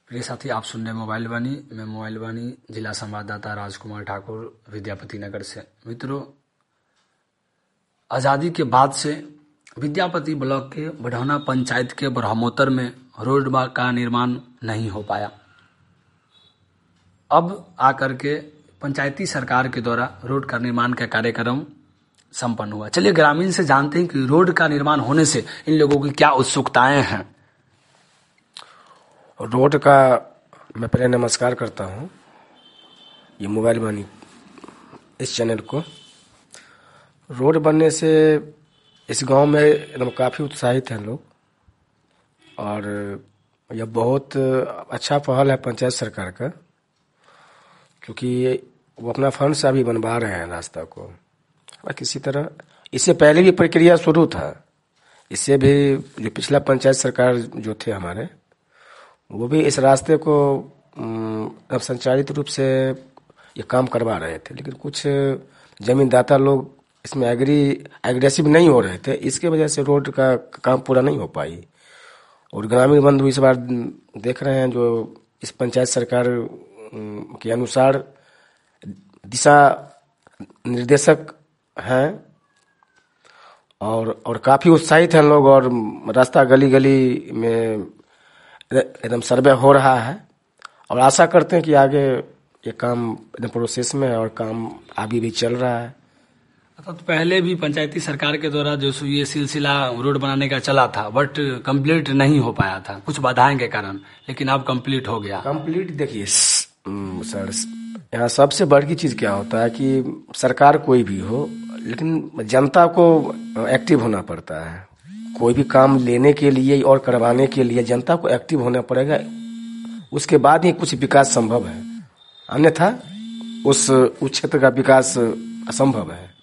प्रिय साथी, आप सुन रहे मोबाइल वाणी। मैं मोबाइल वाणी जिला संवाददाता राजकुमार ठाकुर विद्यापति नगर से। मित्रों, आज़ादी के बाद से विद्यापति ब्लॉक के बढ़ौना पंचायत के ब्रह्मोत्तर में रोड का निर्माण नहीं हो पाया। अब आकर के पंचायती सरकार के द्वारा रोड का निर्माण का कार्यक्रम संपन्न हुआ। चलिए ग्रामीण से जानते हैं कि रोड का निर्माण होने से इन लोगों की क्या उत्सुकताएं हैं। रोड का मैं पहले नमस्कार करता हूँ ये मोबाइल वाणी इस चैनल को। रोड बनने से इस गांव में एकदम काफ़ी उत्साहित हैं लोग, और यह बहुत अच्छा पहल है पंचायत सरकार का, क्योंकि वो अपना फंड से अभी बनवा रहे हैं रास्ता को। और किसी तरह इससे पहले भी प्रक्रिया शुरू था, इससे भी जो पिछला पंचायत सरकार जो थे हमारे, वो भी इस रास्ते को अब संचालित रूप से ये काम करवा रहे थे, लेकिन कुछ जमींदाता लोग इसमें एग्रेसिव नहीं हो रहे थे। इसके वजह से रोड का काम पूरा नहीं हो पाई। और ग्रामीण बंधु इस बार देख रहे हैं जो इस पंचायत सरकार के अनुसार दिशा निर्देशक हैं, और काफ़ी उत्साहित हैं लोग। और रास्ता गली गली में एकदम सर्वे हो रहा है, और आशा करते हैं कि आगे ये काम एकदम प्रोसेस में है और काम अभी भी चल रहा है। तो पहले भी पंचायती सरकार के द्वारा जो ये सिलसिला रोड बनाने का चला था, बट कंप्लीट नहीं हो पाया था कुछ बाधाएं के कारण, लेकिन अब कंप्लीट हो गया। कंप्लीट देखिए सर, यहाँ सबसे बड़ी चीज़ क्या होता है कि सरकार कोई भी हो, लेकिन जनता को एक्टिव होना पड़ता है। कोई भी काम लेने के लिए और करवाने के लिए जनता को एक्टिव होना पड़ेगा, उसके बाद ही कुछ विकास संभव है। अन्यथा उस क्षेत्र का विकास असंभव है।